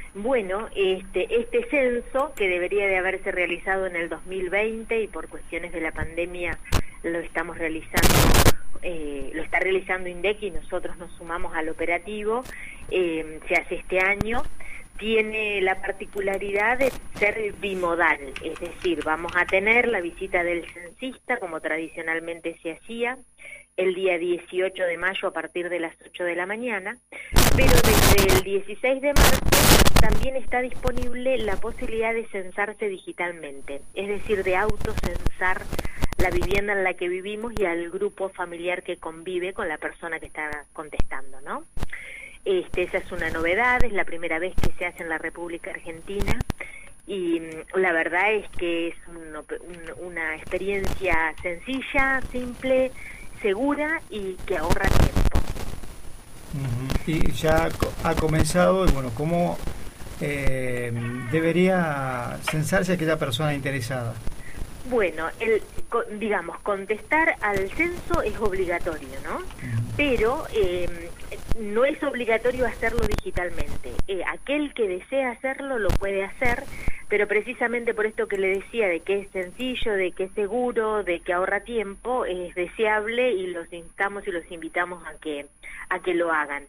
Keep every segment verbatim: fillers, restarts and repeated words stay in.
Bueno, este, este censo, que debería de haberse realizado en el dos mil veinte y por cuestiones de la pandemia lo estamos realizando, eh, lo está realizando INDEC y nosotros nos sumamos al operativo, eh, se hace este año, tiene la particularidad de ser bimodal, es decir, vamos a tener la visita del censista como tradicionalmente se hacía, el día dieciocho de mayo a partir de las ocho de la mañana, pero desde el dieciséis de marzo también está disponible la posibilidad de censarse digitalmente, es decir, de autocensar la vivienda en la que vivimos y al grupo familiar que convive con la persona que está contestando, ¿no? Este, esa es una novedad, es la primera vez que se hace en la República Argentina y la verdad es que es un, un, una experiencia sencilla, simple, segura y que ahorra tiempo. Uh-huh. Y ya ha comenzado, y bueno, ¿cómo eh, debería censarse aquella persona interesada? Bueno, el, digamos, contestar al censo es obligatorio, ¿no? Uh-huh. Pero eh, no es obligatorio hacerlo digitalmente. Eh, aquel que desea hacerlo lo puede hacer, pero precisamente por esto que le decía, de que es sencillo, de que es seguro, de que ahorra tiempo, es deseable y los instamos y los invitamos a que, a que lo hagan.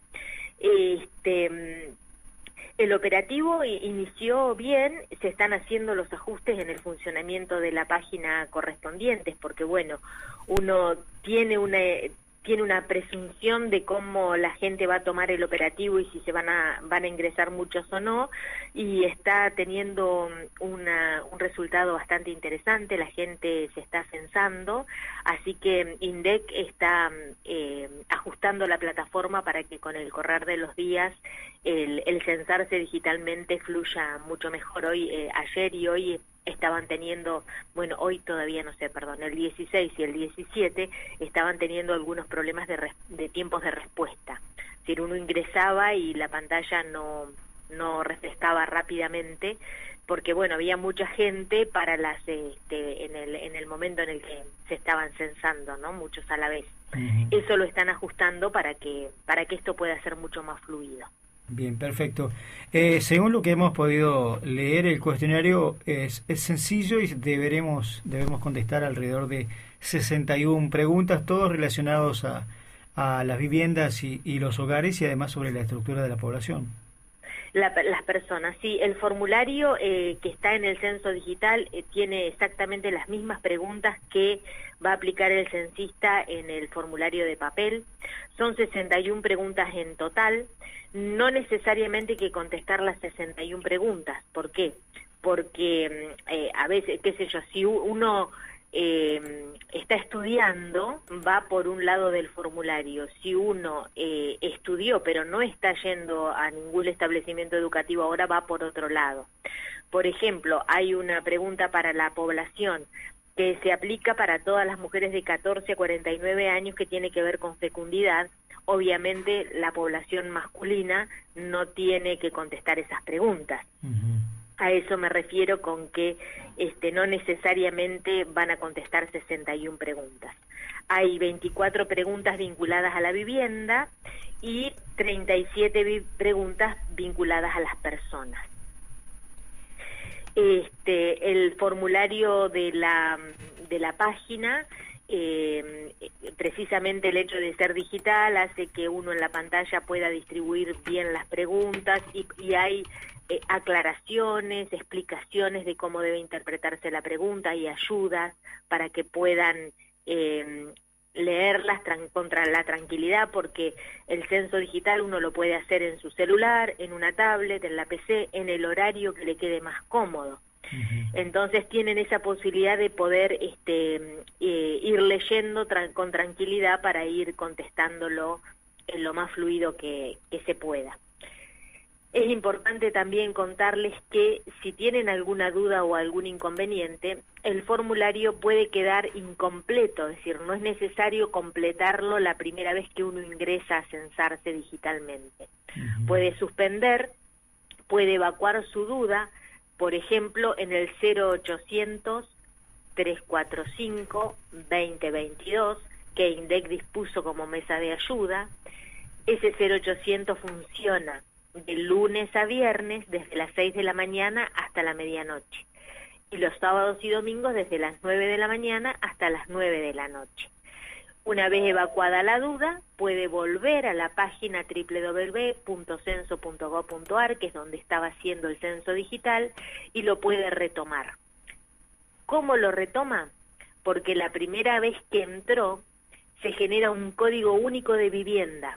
Este... El operativo inició bien, se están haciendo los ajustes en el funcionamiento de la página correspondientes, porque bueno, uno tiene una tiene una presunción de cómo la gente va a tomar el operativo y si se van a van a ingresar muchos o no, y está teniendo una, un resultado bastante interesante, la gente se está censando, así que INDEC está eh, ajustando la plataforma para que con el correr de los días el, el censarse digitalmente fluya mucho mejor. Hoy, eh, ayer y hoy estaban teniendo, bueno, hoy todavía no sé, perdón, el dieciséis y el diecisiete estaban teniendo algunos problemas de, res, de tiempos de respuesta. Es decir, uno ingresaba y la pantalla no, no refrescaba rápidamente, porque bueno, había mucha gente para las este, en el en el momento en el que se estaban censando, ¿no? Muchos a la vez. Uh-huh. Eso lo están ajustando para que para que esto pueda ser mucho más fluido. Bien, perfecto. Eh, según lo que hemos podido leer, el cuestionario es, es sencillo y deberemos debemos contestar alrededor de sesenta y una preguntas, todos relacionados a, a las viviendas y, y los hogares y además sobre la estructura de la población. La, las personas, sí. El formulario eh, que está en el censo digital eh, tiene exactamente las mismas preguntas que va a aplicar el censista en el formulario de papel. Son sesenta y una preguntas en total. No necesariamente hay que contestar las sesenta y una preguntas. ¿Por qué? Porque eh, a veces, qué sé yo, si uno eh, está estudiando, va por un lado del formulario. Si uno eh, estudió pero no está yendo a ningún establecimiento educativo ahora, va por otro lado. Por ejemplo, hay una pregunta para la población que se aplica para todas las mujeres de catorce a cuarenta y nueve años que tiene que ver con fecundidad. Obviamente la población masculina no tiene que contestar esas preguntas. Uh-huh. A eso me refiero con que este, no necesariamente van a contestar sesenta y una preguntas. Hay veinticuatro preguntas vinculadas a la vivienda y treinta y siete vi- preguntas vinculadas a las personas. Este, el formulario de la, de la página, eh, precisamente el hecho de ser digital hace que uno en la pantalla pueda distribuir bien las preguntas y, y hay eh, aclaraciones, explicaciones de cómo debe interpretarse la pregunta y ayudas para que puedan eh, leerlas tran- contra la tranquilidad, porque el censo digital uno lo puede hacer en su celular, en una tablet, en la P C, en el horario que le quede más cómodo. Uh-huh. Entonces tienen esa posibilidad de poder este, eh, ir leyendo tra- con tranquilidad para ir contestándolo en lo más fluido que, que se pueda. Es importante también contarles que si tienen alguna duda o algún inconveniente, el formulario puede quedar incompleto, es decir, no es necesario completarlo la primera vez que uno ingresa a censarse digitalmente. Uh-huh. Puede suspender, puede evacuar su duda, por ejemplo, en el cero ochocientos, trescientos cuarenta y cinco, veinte veintidós, que INDEC dispuso como mesa de ayuda. Ese cero ochocientos funciona de lunes a viernes desde las seis de la mañana hasta la medianoche. Y los sábados y domingos desde las nueve de la mañana hasta las nueve de la noche. Una vez evacuada la duda, puede volver a la página doble u doble u doble u punto censo punto gob punto ar, que es donde estaba haciendo el censo digital, y lo puede retomar. ¿Cómo lo retoma? Porque la primera vez que entró, se genera un código único de vivienda.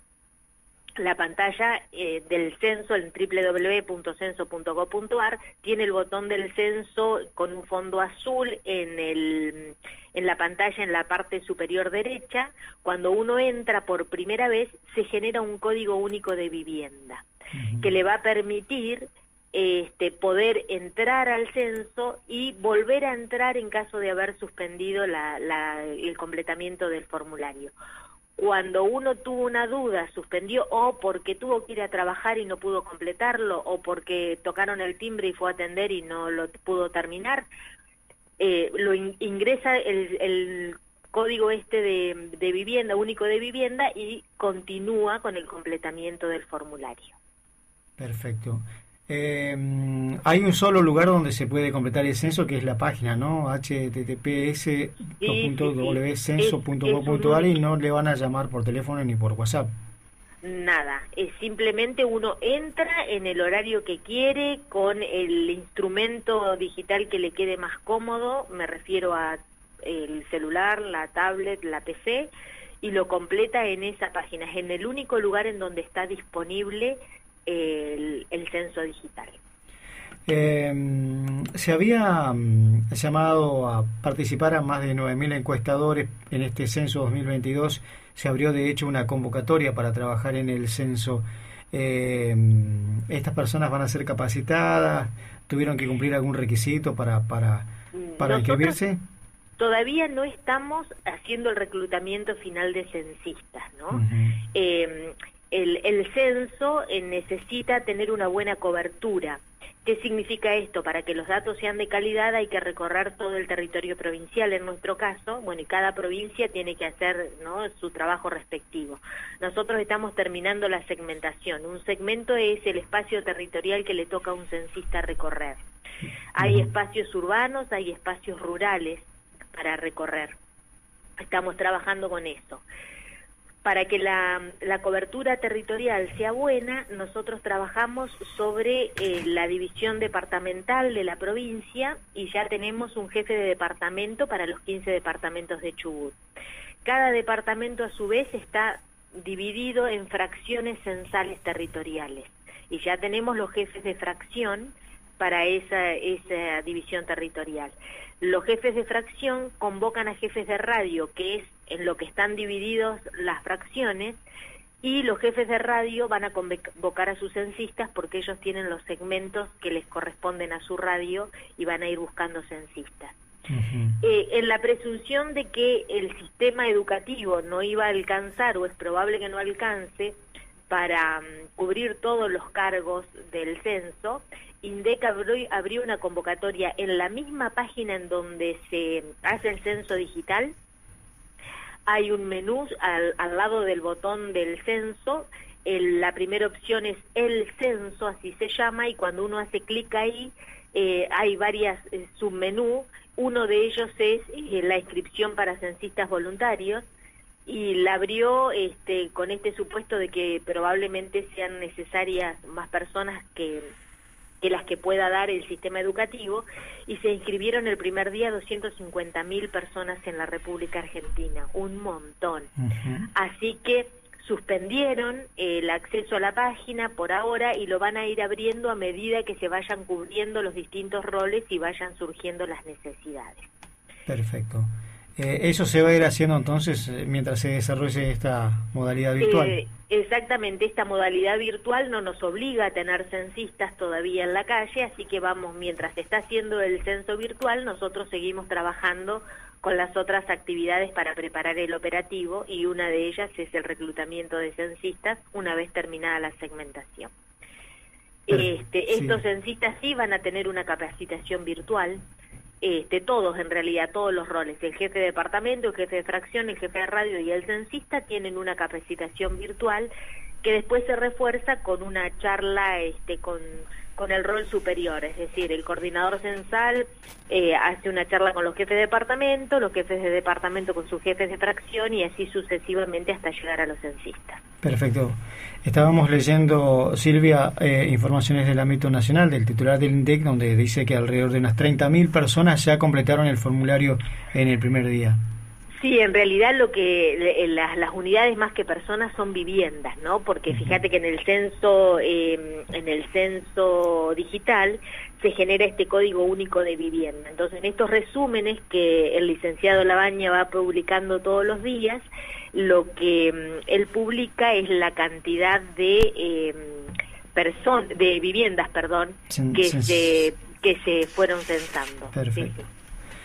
La pantalla eh, del censo en doble u doble u doble u punto censo punto gob punto ar tiene el botón del censo con un fondo azul en, el, en la pantalla en la parte superior derecha. Cuando uno entra por primera vez, se genera un código único de vivienda, uh-huh, que le va a permitir este, poder entrar al censo y volver a entrar en caso de haber suspendido la, la, el completamiento del formulario. Cuando uno tuvo una duda, suspendió, o porque tuvo que ir a trabajar y no pudo completarlo, o porque tocaron el timbre y fue a atender y no lo pudo terminar, eh, lo in, ingresa el, el código este de, de vivienda, único de vivienda, y continúa con el completamiento del formulario. Perfecto. Eh, hay un solo lugar donde se puede completar el censo, que es la página, ¿no? H T T P S punto w punto censo punto gob punto ar, y no le van a llamar por teléfono ni por WhatsApp. Nada, es simplemente uno entra en el horario que quiere, con el instrumento digital que le quede más cómodo, me refiero a el celular, la tablet, la P C, y lo completa en esa página. Es en el único lugar en donde está disponible El, el censo digital. Eh, se había um, llamado a participar a más de nueve mil encuestadores en este censo dos mil veintidós. Se abrió de hecho una convocatoria para trabajar en el censo. Eh, ¿Estas personas van a ser capacitadas? ¿Tuvieron que cumplir algún requisito para, para, para inscribirse? Todavía no estamos haciendo el reclutamiento final de censistas, ¿no? Uh-huh. Eh, El, el censo eh, necesita tener una buena cobertura. ¿Qué significa esto? Para que los datos sean de calidad hay que recorrer todo el territorio provincial, en nuestro caso, bueno, y cada provincia tiene que hacer, ¿no?, su trabajo respectivo. Nosotros estamos terminando la segmentación. Un segmento es el espacio territorial que le toca a un censista recorrer. Hay espacios urbanos, hay espacios rurales para recorrer. Estamos trabajando con eso. Para que la, la cobertura territorial sea buena, nosotros trabajamos sobre eh, la división departamental de la provincia, y ya tenemos un jefe de departamento para los quince departamentos de Chubut. Cada departamento a su vez está dividido en fracciones censales territoriales, y ya tenemos los jefes de fracción para esa, esa división territorial. Los jefes de fracción convocan a jefes de radio, que es en lo que están divididos las fracciones, y los jefes de radio van a convocar a sus censistas porque ellos tienen los segmentos que les corresponden a su radio y van a ir buscando censistas. Uh-huh. Eh, en la presunción de que el sistema educativo no iba a alcanzar, o es probable que no alcance, para um, cubrir todos los cargos del censo, INDEC abrió, abrió una convocatoria en la misma página en donde se hace el censo digital. Hay un menú al, al lado del botón del censo. El, la primera opción es el censo, así se llama, y cuando uno hace clic ahí, eh, hay varias eh, submenú. Uno de ellos es eh, la inscripción para censistas voluntarios, y la abrió este, con este supuesto de que probablemente sean necesarias más personas que, que las que pueda dar el sistema educativo, y se inscribieron el primer día doscientas cincuenta mil personas en la República Argentina, un montón. Uh-huh. Así que suspendieron el acceso a la página por ahora y lo van a ir abriendo a medida que se vayan cubriendo los distintos roles y vayan surgiendo las necesidades. Perfecto. Eh, ¿Eso se va a ir haciendo entonces mientras se desarrolle esta modalidad virtual? Eh, exactamente, esta modalidad virtual no nos obliga a tener censistas todavía en la calle, así que vamos, mientras se está haciendo el censo virtual, nosotros seguimos trabajando con las otras actividades para preparar el operativo, y una de ellas es el reclutamiento de censistas una vez terminada la segmentación. Este, sí. Estos censistas sí van a tener una capacitación virtual. Este, todos en realidad, todos los roles, el jefe de departamento, el jefe de fracción, el jefe de radio y el censista tienen una capacitación virtual que después se refuerza con una charla este, con, con el rol superior, es decir, el coordinador censal eh, hace una charla con los jefes de departamento, los jefes de departamento con sus jefes de fracción y así sucesivamente hasta llegar a los censistas. Perfecto. Estábamos leyendo, Silvia, eh, informaciones del ámbito nacional, del titular del INDEC, donde dice que alrededor de unas treinta mil personas ya completaron el formulario en el primer día. Sí, en realidad lo que las, las unidades más que personas son viviendas, ¿no? Porque fíjate que en el censo eh, en el censo digital se genera este código único de vivienda. Entonces, en estos resúmenes que el licenciado Labaña va publicando todos los días, lo que um, él publica es la cantidad de eh, person de viviendas, perdón, que se que se fueron censando. Perfecto. Sí.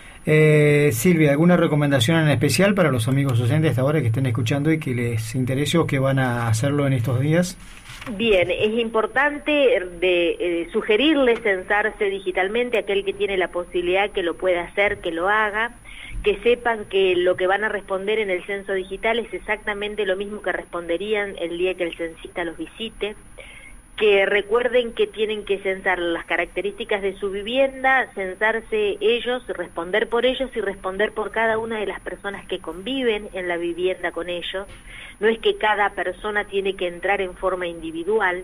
Eh, Silvia, ¿alguna recomendación en especial para los amigos oyentes hasta ahora que estén escuchando y que les interese o que van a hacerlo en estos días? Bien, es importante de, eh, sugerirles censarse digitalmente, aquel que tiene la posibilidad que lo pueda hacer, que lo haga, que sepan que lo que van a responder en el censo digital es exactamente lo mismo que responderían el día que el censista los visite, que recuerden que tienen que censar las características de su vivienda, censarse ellos, responder por ellos y responder por cada una de las personas que conviven en la vivienda con ellos. No es que cada persona tiene que entrar en forma individual,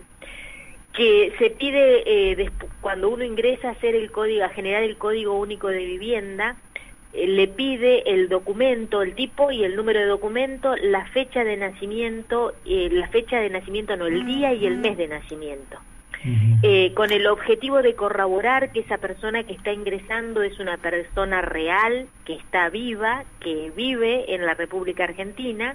que se pide eh, cuando uno ingresa a hacer el código, a generar el código único de vivienda, eh, le pide el documento, el tipo y el número de documento, la fecha de nacimiento, eh, la fecha de nacimiento no, el día y el mes de nacimiento. Uh-huh. eh, con el objetivo de corroborar que esa persona que está ingresando es una persona real, que está viva, que vive en la República Argentina,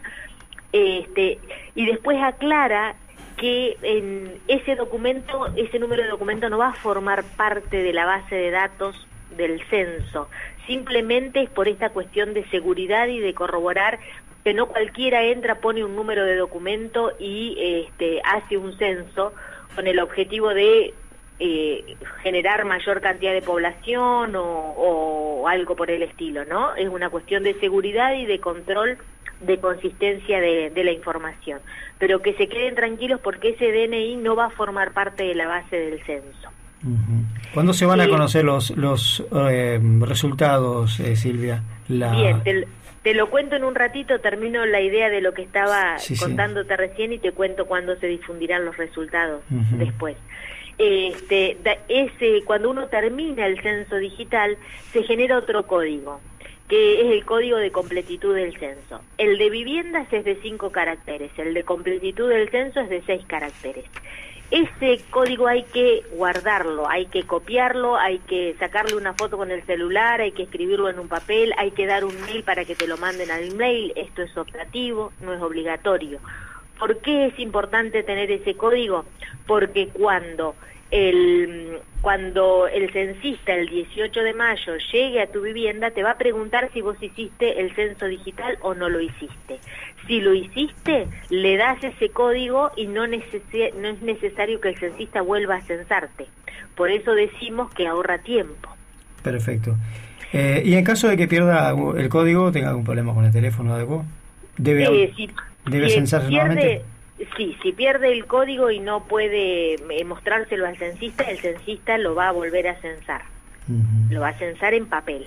este, y después aclara que en ese documento, ese número de documento no va a formar parte de la base de datos del censo, simplemente es por esta cuestión de seguridad y de corroborar que no cualquiera entra, pone un número de documento y este, hace un censo con el objetivo de eh, generar mayor cantidad de población o, o algo por el estilo, ¿no? Es una cuestión de seguridad y de control de consistencia de, de la información, pero que se queden tranquilos porque ese D N I no va a formar parte de la base del censo. Uh-huh. ¿Cuándo se van a conocer los los eh, resultados, eh, Silvia? La... Bien, te, te lo cuento en un ratito, termino la idea de lo que estaba sí, contándote sí. recién y te cuento cuándo se difundirán los resultados uh-huh. después. Este, ese, cuando uno termina el censo digital, se genera otro código, que es el código de completitud del censo. El de viviendas es de cinco caracteres, el de completitud del censo es de seis caracteres. Ese código hay que guardarlo, hay que copiarlo, hay que sacarle una foto con el celular, hay que escribirlo en un papel, hay que dar un mail para que te lo manden al mail. Esto es optativo, no es obligatorio. ¿Por qué es importante tener ese código? Porque cuando el, cuando el censista el dieciocho de mayo llegue a tu vivienda, te va a preguntar si vos hiciste el censo digital o no lo hiciste. Si lo hiciste, le das ese código y no, neces- no es necesario que el censista vuelva a censarte. Por eso decimos que ahorra tiempo. Perfecto. Eh, y en caso de que pierda el código, tenga algún problema con el teléfono o algo, ¿debe, eh, si, ¿debe si censarse pierde, nuevamente? Sí, si pierde el código y no puede eh, mostrárselo al censista, el censista lo va a volver a censar. Uh-huh. Lo va a censar en papel.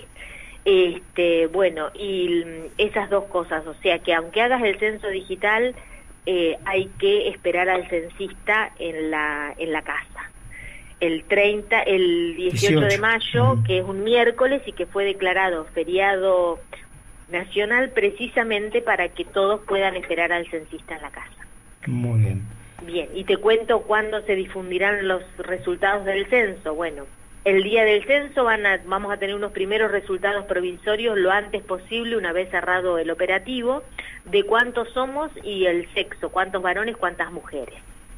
Este, bueno, y esas dos cosas, o sea que aunque hagas el censo digital, eh, hay que esperar al censista en la en la casa. El treinta, el dieciocho de mayo, uh-huh. que es un miércoles y que fue declarado feriado nacional precisamente para que todos puedan esperar al censista en la casa. Muy bien. Bien, y te cuento cuándo se difundirán los resultados del censo. Bueno, el día del censo van a, vamos a tener unos primeros resultados provisorios lo antes posible, una vez cerrado el operativo, de cuántos somos y el sexo, cuántos varones, cuántas mujeres.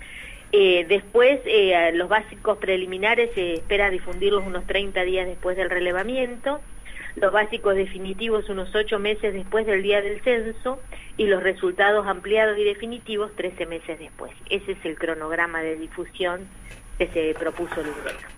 Eh, después, eh, los básicos preliminares se espera difundirlos unos treinta días después del relevamiento, los básicos definitivos unos ocho meses después del día del censo y los resultados ampliados y definitivos trece meses después. Ese es el cronograma de difusión que se propuso el INDEC.